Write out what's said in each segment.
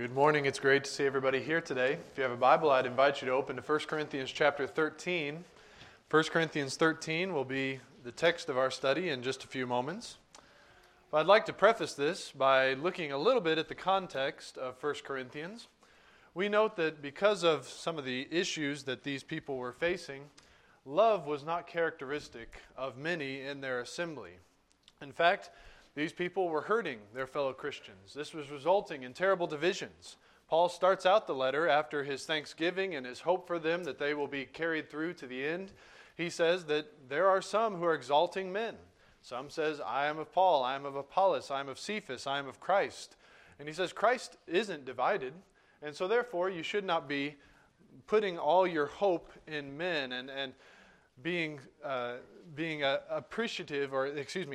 Good morning. It's great to see everybody here today. If you have a Bible, I'd invite you to open to 1 Corinthians chapter 13. 1 Corinthians 13 will be the text of our study in just a few moments. But I'd like to preface this by looking a little bit at the context of 1 Corinthians. We note that because of some of the issues that these people were facing, love was not characteristic of many in their assembly. In fact, these people were hurting their fellow Christians. This was resulting in terrible divisions. Paul starts out the letter after his thanksgiving and his hope for them that they will be carried through to the end. He says that there are some who are exalting men. Some says, I am of Paul, I am of Apollos, I am of Cephas, I am of Christ. And he says Christ isn't divided, and so therefore you should not be putting all your hope in men and being appreciative, or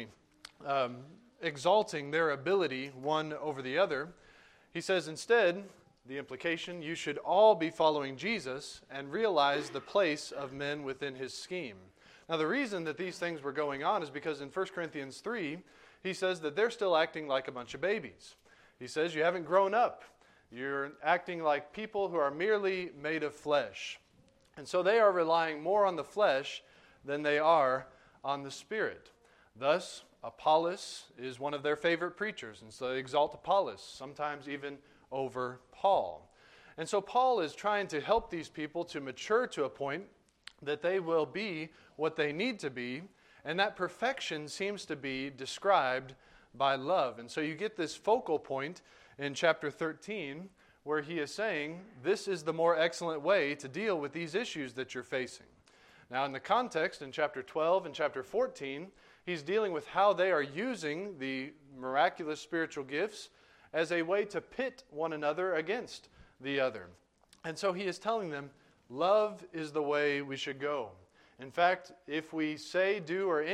exalting their ability one over the other. He says instead, the implication, you should all be following Jesus and realize the place of men within his scheme. Now the reason that these things were going on is because in 1 Corinthians 3, he says that they're still acting like a bunch of babies. He says you haven't grown up. You're acting like people who are merely made of flesh. And so they are relying more on the flesh than they are on the Spirit. Thus, Apollos is one of their favorite preachers, and so they exalt Apollos, sometimes even over Paul. And so Paul is trying to help these people to mature to a point that they will be what they need to be, and that perfection seems to be described by love. And so you get this focal point in chapter 13 where he is saying, this is the more excellent way to deal with these issues that you're facing. Now in the context in chapter 12 and chapter 14, he's dealing with how they are using the miraculous spiritual gifts as a way to pit one another against the other. And so he is telling them, love is the way we should go. In fact, if we say, do, or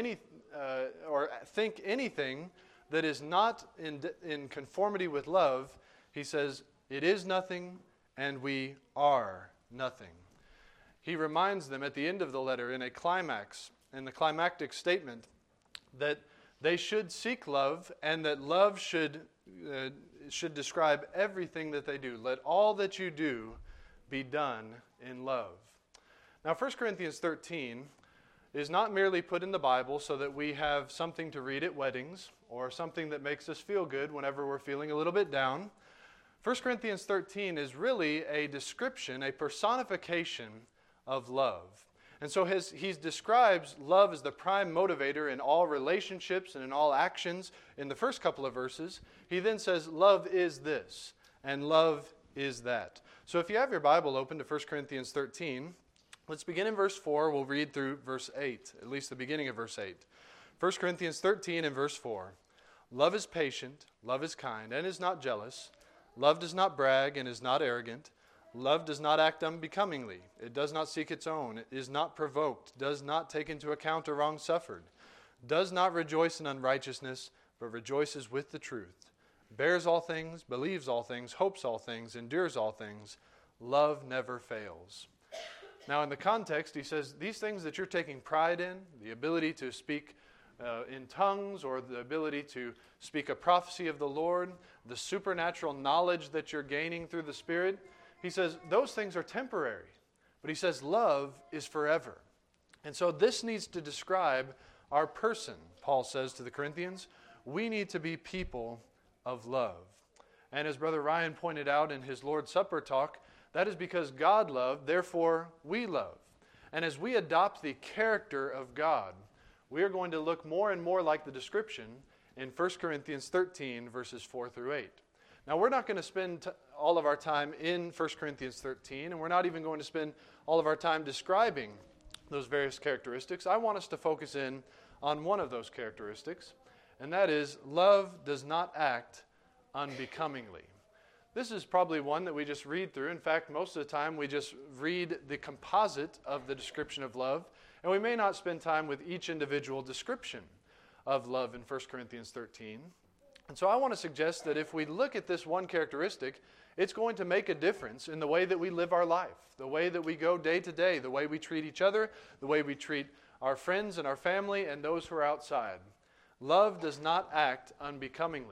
think anything that is not in conformity with love, he says, it is nothing and we are nothing. He reminds them at the end of the letter in the climactic statement, that they should seek love and that love should describe everything that they do. Let all that you do be done in love. Now 1 Corinthians 13 is not merely put in the Bible so that we have something to read at weddings or something that makes us feel good whenever we're feeling a little bit down. 1 Corinthians 13 is really a description, a personification of love. And so he describes love as the prime motivator in all relationships and in all actions in the first couple of verses. He then says, love is this, and love is that. So if you have your Bible open to 1 Corinthians 13, let's begin in verse 4. We'll read through verse 8, at least the beginning of verse 8. 1 Corinthians 13 and verse 4. Love is patient, love is kind, and is not jealous. Love does not brag and is not arrogant. Love does not act unbecomingly. It does not seek its own. It is not provoked. Does not take into account a wrong suffered. Does not rejoice in unrighteousness, but rejoices with the truth. Bears all things, believes all things, hopes all things, endures all things. Love never fails. Now in the context, he says, these things that you're taking pride in, the ability to speak in tongues, or the ability to speak a prophecy of the Lord, the supernatural knowledge that you're gaining through the Spirit, he says those things are temporary, but he says love is forever. And so this needs to describe our person, Paul says to the Corinthians. We need to be people of love. And as Brother Ryan pointed out in his Lord's Supper talk, that is because God loved, therefore we love. And as we adopt the character of God, we are going to look more and more like the description in 1 Corinthians 13, verses 4 through 8. Now, we're not going to spend all of our time in 1 Corinthians 13, and we're not even going to spend all of our time describing those various characteristics. I want us to focus in on one of those characteristics, and that is love does not act unbecomingly. This is probably one that we just read through. In fact, most of the time we just read the composite of the description of love, and we may not spend time with each individual description of love in 1 Corinthians 13. And so I want to suggest that if we look at this one characteristic, it's going to make a difference in the way that we live our life, the way that we go day to day, the way we treat each other, the way we treat our friends and our family and those who are outside. Love does not act unbecomingly.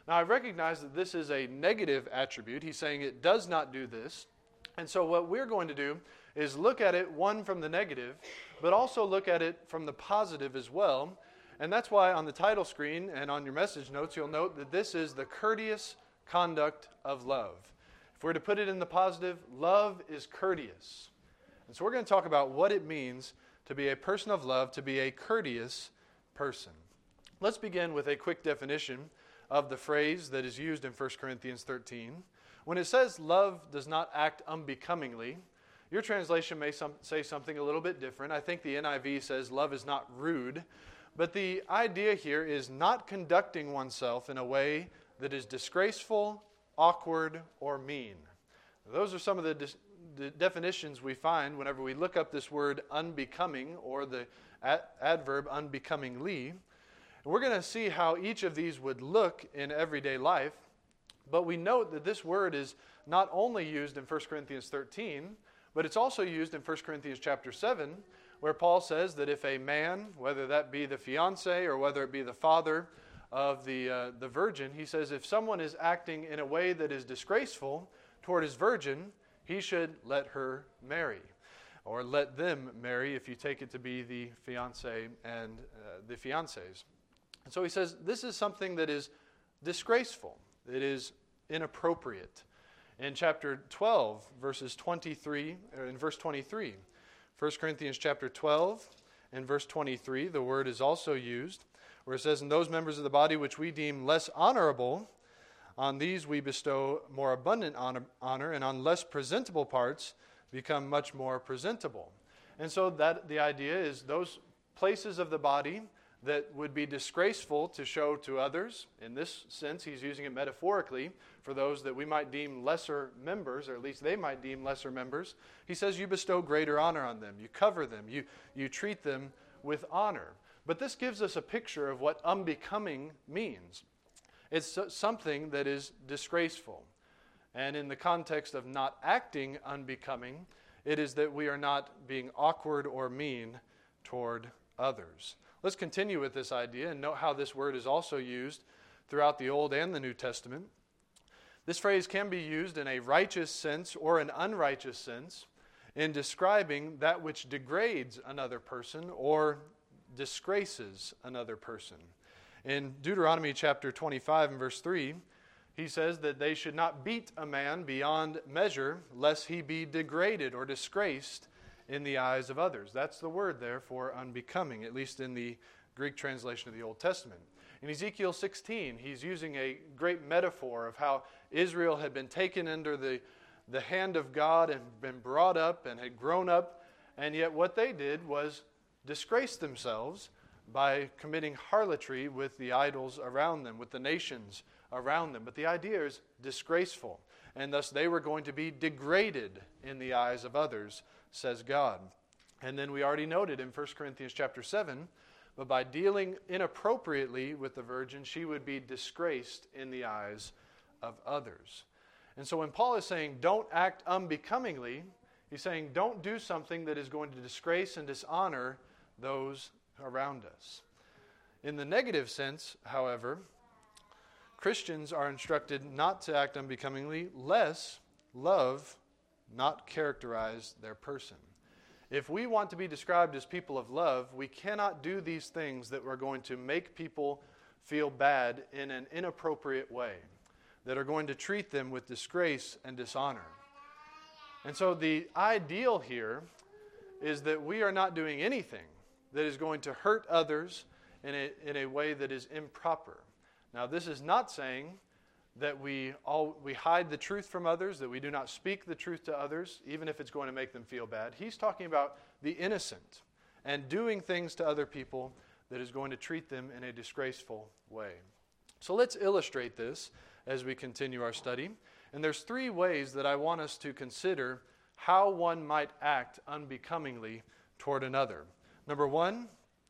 Now, I recognize that this is a negative attribute. He's saying it does not do this. And so what we're going to do is look at it, one, from the negative, but also look at it from the positive as well. And that's why on the title screen and on your message notes, you'll note that this is the courteous conduct of love. If we're to put it in the positive, love is courteous. And so we're going to talk about what it means to be a person of love, to be a courteous person. Let's begin with a quick definition of the phrase that is used in 1 Corinthians 13. When it says love does not act unbecomingly, your translation may say something a little bit different. I think the NIV says love is not rude. But the idea here is not conducting oneself in a way that is disgraceful, awkward, or mean. Those are some of the definitions we find whenever we look up this word unbecoming or the adverb unbecomingly. And we're going to see how each of these would look in everyday life. But we note that this word is not only used in 1 Corinthians 13, but it's also used in 1 Corinthians chapter 7, where Paul says that if a man, whether that be the fiancé or whether it be the father of the virgin, he says if someone is acting in a way that is disgraceful toward his virgin, he should let her marry, or let them marry if you take it to be the fiancé and the fiancés. And so he says this is something that is disgraceful. It is inappropriate. In chapter 12, verses 23, or in verse 23, 1 Corinthians chapter 12 and verse 23, the word is also used, where it says, "And those members of the body which we deem less honorable, on these we bestow more abundant honor, and on less presentable parts become much more presentable." And so that the idea is those places of the body that would be disgraceful to show to others. In this sense, he's using it metaphorically for those that we might deem lesser members, or at least they might deem lesser members. He says you bestow greater honor on them. You cover them. You treat them with honor. But this gives us a picture of what unbecoming means. It's something that is disgraceful. And in the context of not acting unbecoming, it is that we are not being awkward or mean toward others. Let's continue with this idea and note how this word is also used throughout the Old and the New Testament. This phrase can be used in a righteous sense or an unrighteous sense in describing that which degrades another person or disgraces another person. In Deuteronomy chapter 25 and verse 3, he says that they should not beat a man beyond measure, lest he be degraded or disgraced in the eyes of others. That's the word there for unbecoming, at least in the Greek translation of the Old Testament. In Ezekiel 16, he's using a great metaphor of how Israel had been taken under the hand of God and been brought up and had grown up, and yet what they did was disgrace themselves by committing harlotry with the idols around them, with the nations around them. But the idea is disgraceful, and thus they were going to be degraded in the eyes of others, says God. And then we already noted in 1 Corinthians chapter 7, but by dealing inappropriately with the virgin, she would be disgraced in the eyes of others. And so when Paul is saying don't act unbecomingly, he's saying don't do something that is going to disgrace and dishonor those around us. In the negative sense, however, Christians are instructed not to act unbecomingly, lest love not characterize their person. If we want to be described as people of love, we cannot do these things that are going to make people feel bad in an inappropriate way, that are going to treat them with disgrace and dishonor. And so the ideal here is that we are not doing anything that is going to hurt others in a way that is improper. Now, this is not saying that we hide the truth from others, that we do not speak the truth to others, even if it's going to make them feel bad. He's talking about the innocent and doing things to other people that is going to treat them in a disgraceful way. So let's illustrate this as we continue our study. And there's three ways that I want us to consider how one might act unbecomingly toward another. Number one,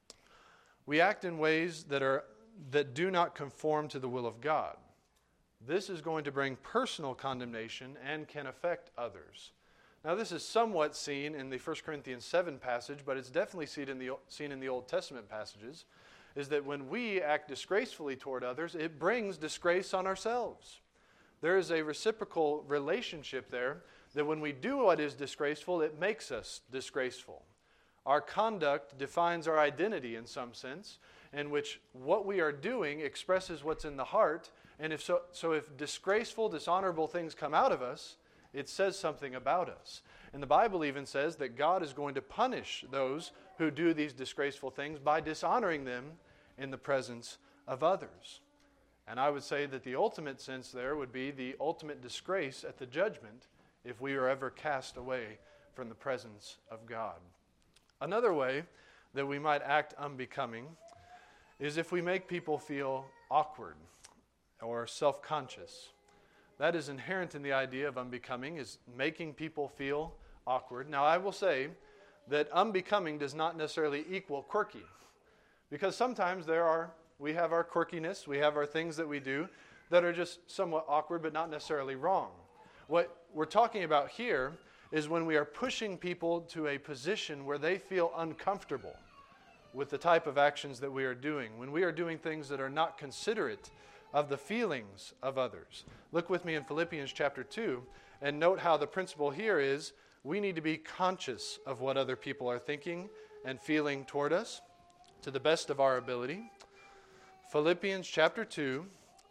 we act in ways that do not conform to the will of God. This is going to bring personal condemnation and can affect others. Now, this is somewhat seen in the 1 Corinthians 7 passage, but it's definitely seen in the Old Testament passages. is that when we act disgracefully toward others, it brings disgrace on ourselves. There is a reciprocal relationship there that when we do what is disgraceful, it makes us disgraceful. Our conduct defines our identity in some sense, in which what we are doing expresses what's in the heart. And if disgraceful, dishonorable things come out of us, it says something about us. And the Bible even says that God is going to punish those who do these disgraceful things by dishonoring them in the presence of others. And I would say that the ultimate sense there would be the ultimate disgrace at the judgment if we are ever cast away from the presence of God. Another way that we might act unbecoming is if we make people feel awkward or self-conscious. That is inherent in the idea of unbecoming, is making people feel awkward. Now, I will say that unbecoming does not necessarily equal quirky, because sometimes we have our quirkiness, we have our things that we do that are just somewhat awkward but not necessarily wrong. What we're talking about here is when we are pushing people to a position where they feel uncomfortable with the type of actions that we are doing, when we are doing things that are not considerate of the feelings of others. Look with me in Philippians chapter 2 and note how the principle here is we need to be conscious of what other people are thinking and feeling toward us to the best of our ability. Philippians chapter 2,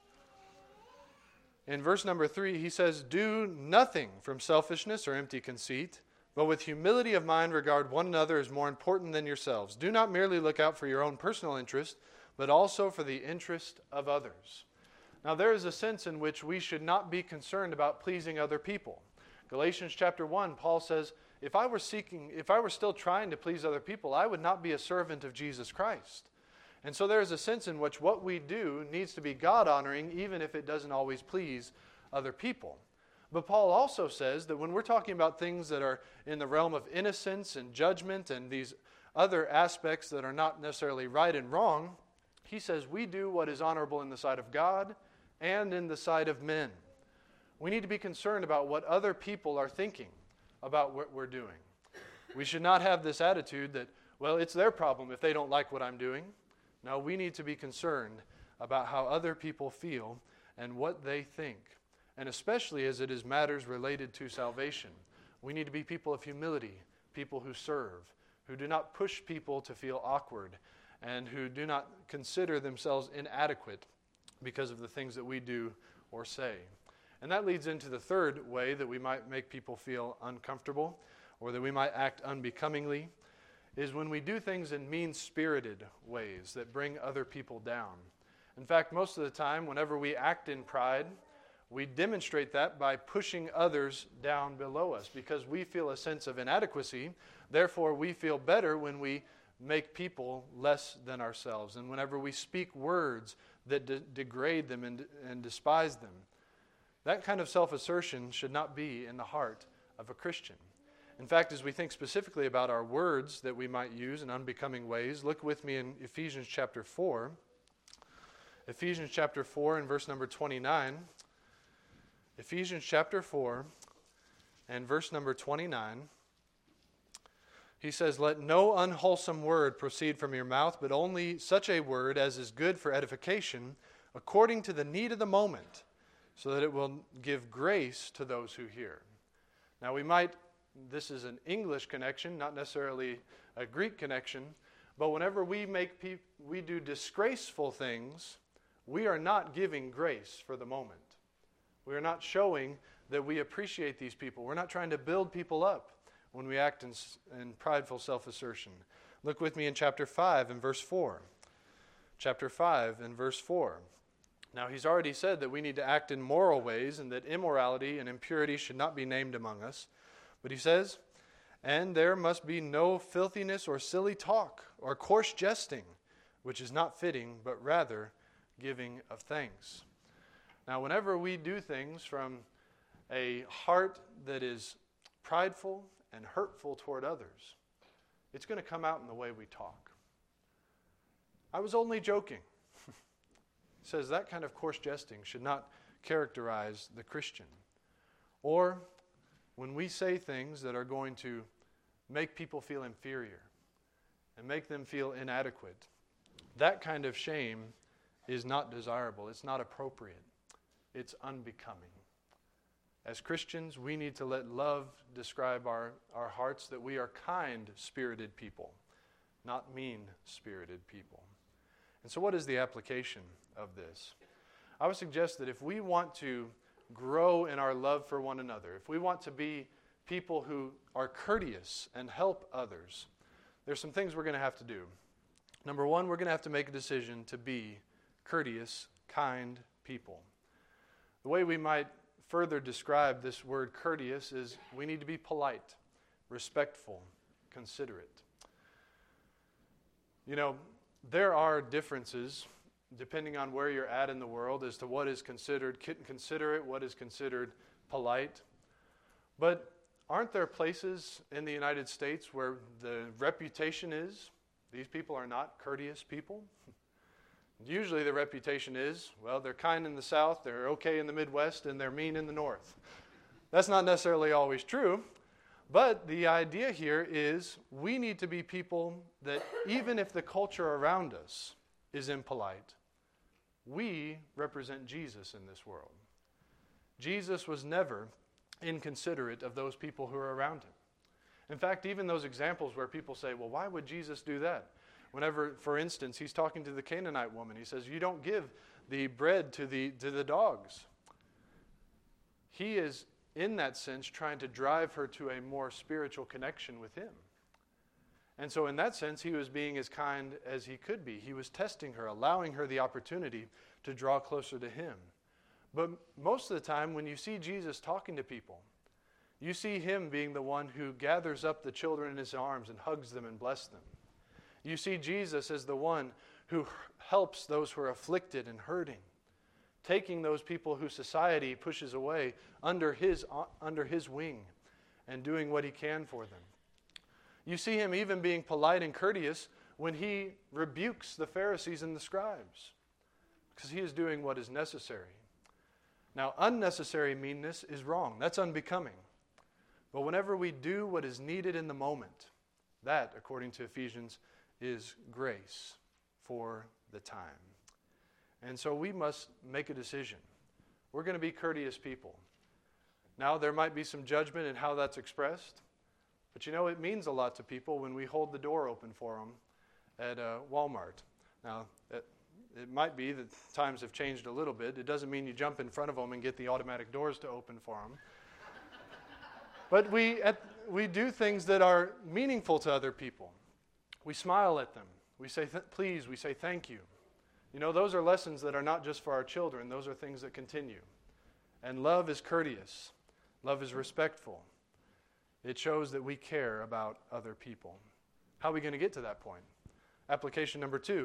in verse number 3, he says, "Do nothing from selfishness or empty conceit, but with humility of mind regard one another as more important than yourselves. Do not merely look out for your own personal interest, but also for the interest of others." Now, there is a sense in which we should not be concerned about pleasing other people. Galatians chapter 1, Paul says, if I were still trying to please other people, I would not be a servant of Jesus Christ. And so there is a sense in which what we do needs to be God-honoring, even if it doesn't always please other people. But Paul also says that when we're talking about things that are in the realm of innocence and judgment and these other aspects that are not necessarily right and wrong, he says we do what is honorable in the sight of God and in the sight of men. We need to be concerned about what other people are thinking about what we're doing. We should not have this attitude that, well, it's their problem if they don't like what I'm doing. No, we need to be concerned about how other people feel and what they think. And especially as it is matters related to salvation. We need to be people of humility, people who serve, who do not push people to feel awkward, and who do not consider themselves inadequate because of the things that we do or say. And that leads into the third way that we might make people feel uncomfortable, or that we might act unbecomingly, is when we do things in mean-spirited ways that bring other people down. In fact, most of the time, whenever we act in pride, we demonstrate that by pushing others down below us because we feel a sense of inadequacy. Therefore, we feel better when we make people less than ourselves and whenever we speak words that degrade them and despise them. That kind of self-assertion should not be in the heart of a Christian. In fact, as we think specifically about our words that we might use in unbecoming ways, look with me in Ephesians chapter 4. Ephesians chapter 4 and verse number 29. Ephesians chapter 4 and verse number 29. He says, "Let no unwholesome word proceed from your mouth, but only such a word as is good for edification, according to the need of the moment, so that it will give grace to those who hear." Now this is an English connection, not necessarily a Greek connection, but whenever we do disgraceful things, we are not giving grace for the moment. We are not showing that we appreciate these people. We're not trying to build people up when we act in prideful self-assertion. Look with me in chapter 5 and verse 4. Chapter 5 and verse 4. Now, he's already said that we need to act in moral ways and that immorality and impurity should not be named among us. But he says, "And there must be no filthiness or silly talk or coarse jesting, which is not fitting, but rather giving of thanks." Now, whenever we do things from a heart that is prideful and hurtful toward others, it's going to come out in the way we talk. "I was only joking." It says that kind of coarse jesting should not characterize the Christian. Or when we say things that are going to make people feel inferior and make them feel inadequate, that kind of shame is not desirable. It's not appropriate. It's unbecoming. As Christians, we need to let love describe our hearts, that we are kind-spirited people, not mean-spirited people. And so what is the application of this? I would suggest that if we want to grow in our love for one another, if we want to be people who are courteous and help others, there's some things we're going to have to do. Number one, we're going to have to make a decision to be courteous, kind people. The way we might further describe this word courteous is we need to be polite, respectful, considerate. You know, there are differences depending on where you're at in the world as to what is considered considerate, what is considered polite. But aren't there places in the United States where the reputation is these people are not courteous people? Usually the reputation is, well, they're kind in the South, they're okay in the Midwest, and they're mean in the North. That's not necessarily always true, but the idea here is we need to be people that even if the culture around us is impolite, we represent Jesus in this world. Jesus was never inconsiderate of those people who are around him. In fact, even those examples where people say, well, why would Jesus do that? Whenever, for instance, he's talking to the Canaanite woman, he says, you don't give the bread to the dogs. He is, in that sense, trying to drive her to a more spiritual connection with him. And so in that sense, he was being as kind as he could be. He was testing her, allowing her the opportunity to draw closer to him. But most of the time, when you see Jesus talking to people, you see him being the one who gathers up the children in his arms and hugs them and blesses them. You see Jesus as the one who helps those who are afflicted and hurting, taking those people who society pushes away under his wing and doing what he can for them. You see him even being polite and courteous when he rebukes the Pharisees and the scribes, because he is doing what is necessary. Now, unnecessary meanness is wrong. That's unbecoming. But whenever we do what is needed in the moment, that, according to Ephesians, is grace for the time. And so we must make a decision. We're going to be courteous people. Now, there might be some judgment in how that's expressed, but you know, it means a lot to people when we hold the door open for them at Walmart. Now, it might be that times have changed a little bit. It doesn't mean you jump in front of them and get the automatic doors to open for them. But we do things that are meaningful to other people. We smile at them. We say please. We say thank you. You know, those are lessons that are not just for our children. Those are things that continue. And love is courteous. Love is respectful. It shows that we care about other people. How are we going to get to that point? Application number 2.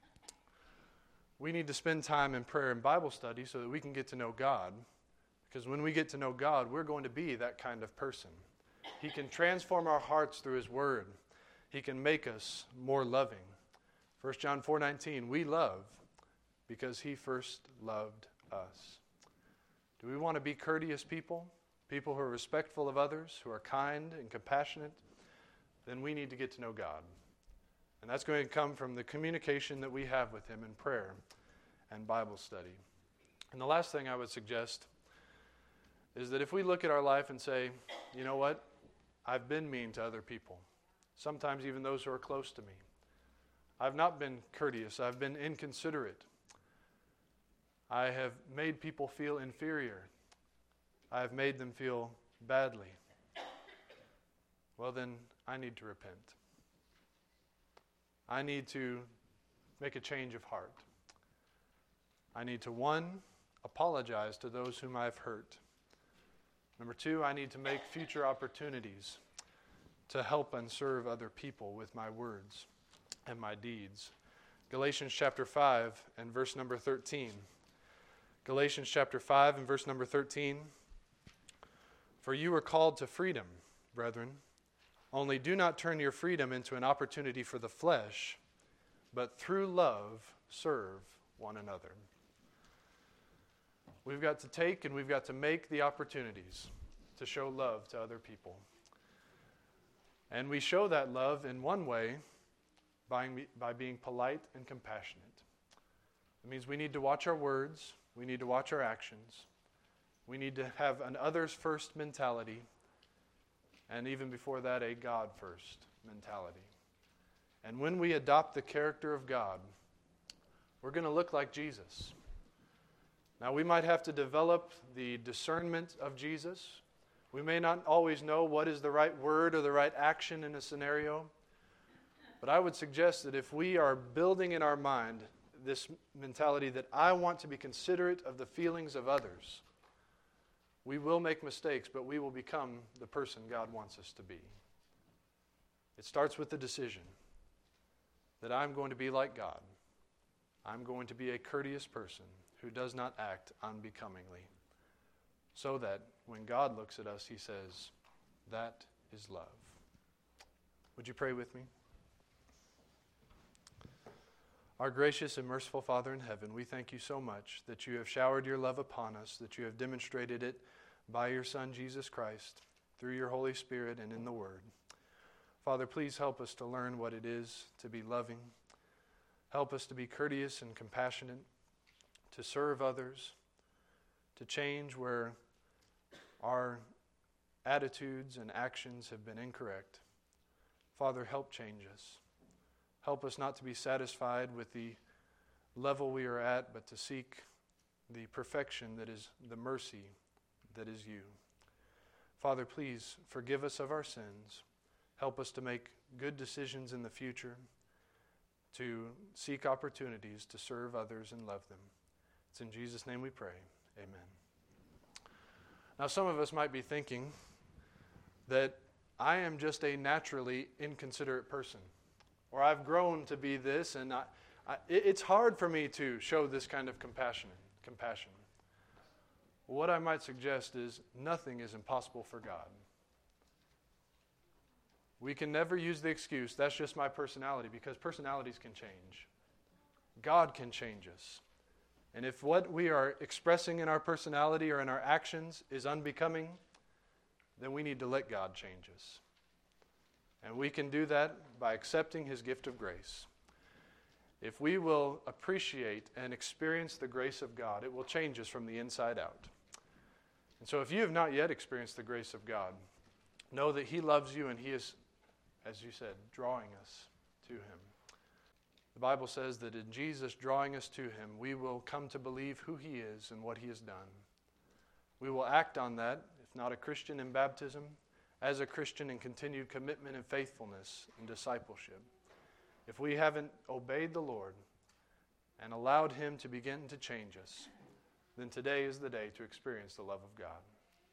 We need to spend time in prayer and Bible study so that we can get to know God. Because when we get to know God, we're going to be that kind of person. He can transform our hearts through his word. He can make us more loving. 1 John 4:19, we love because he first loved us. Do we want to be courteous people? People who are respectful of others, who are kind and compassionate? Then we need to get to know God. And that's going to come from the communication that we have with him in prayer and Bible study. And the last thing I would suggest is that if we look at our life and say, you know what? I've been mean to other people. Sometimes even those who are close to me. I've not been courteous. I've been inconsiderate. I have made people feel inferior. I have made them feel badly. Well, then I need to repent. I need to make a change of heart. I need to, 1, apologize to those whom I've hurt. Number 2, I need to make future opportunities to help and serve other people with my words and my deeds. Galatians chapter 5 and verse number 13. Galatians chapter 5 and verse number 13. For you are called to freedom, brethren. Only do not turn your freedom into an opportunity for the flesh, but through love serve one another. We've got to take and we've got to make the opportunities to show love to other people. And we show that love in one way by being polite and compassionate. It means we need to watch our words. We need to watch our actions. We need to have an others-first mentality, and even before that, a God-first mentality. And when we adopt the character of God, we're going to look like Jesus. Now, we might have to develop the discernment of Jesus. We may not always know what is the right word or the right action in a scenario, but I would suggest that if we are building in our mind this mentality that I want to be considerate of the feelings of others, we will make mistakes, but we will become the person God wants us to be. It starts with the decision that I'm going to be like God. I'm going to be a courteous person who does not act unbecomingly, so that when God looks at us, He says, that is love. Would you pray with me? Our gracious and merciful Father in heaven, we thank you so much that you have showered your love upon us, that you have demonstrated it by your Son, Jesus Christ, through your Holy Spirit and in the Word. Father, please help us to learn what it is to be loving. Help us to be courteous and compassionate, to serve others, to change where our attitudes and actions have been incorrect. Father, help change us. Help us not to be satisfied with the level we are at, but to seek the perfection that is the mercy that is you. Father, please forgive us of our sins. Help us to make good decisions in the future, to seek opportunities to serve others and love them. It's in Jesus' name we pray. Amen. Now, some of us might be thinking that I am just a naturally inconsiderate person, or I've grown to be this, and it's hard for me to show this kind of compassion. What I might suggest is nothing is impossible for God. We can never use the excuse, that's just my personality, because personalities can change. God can change us. And if what we are expressing in our personality or in our actions is unbecoming, then we need to let God change us. And we can do that by accepting His gift of grace. If we will appreciate and experience the grace of God, it will change us from the inside out. And so if you have not yet experienced the grace of God, know that He loves you and He is, as you said, drawing us to Him. The Bible says that in Jesus drawing us to Him, we will come to believe who He is and what He has done. We will act on that, if not a Christian in baptism, as a Christian in continued commitment and faithfulness and discipleship. If we haven't obeyed the Lord and allowed Him to begin to change us, then today is the day to experience the love of God.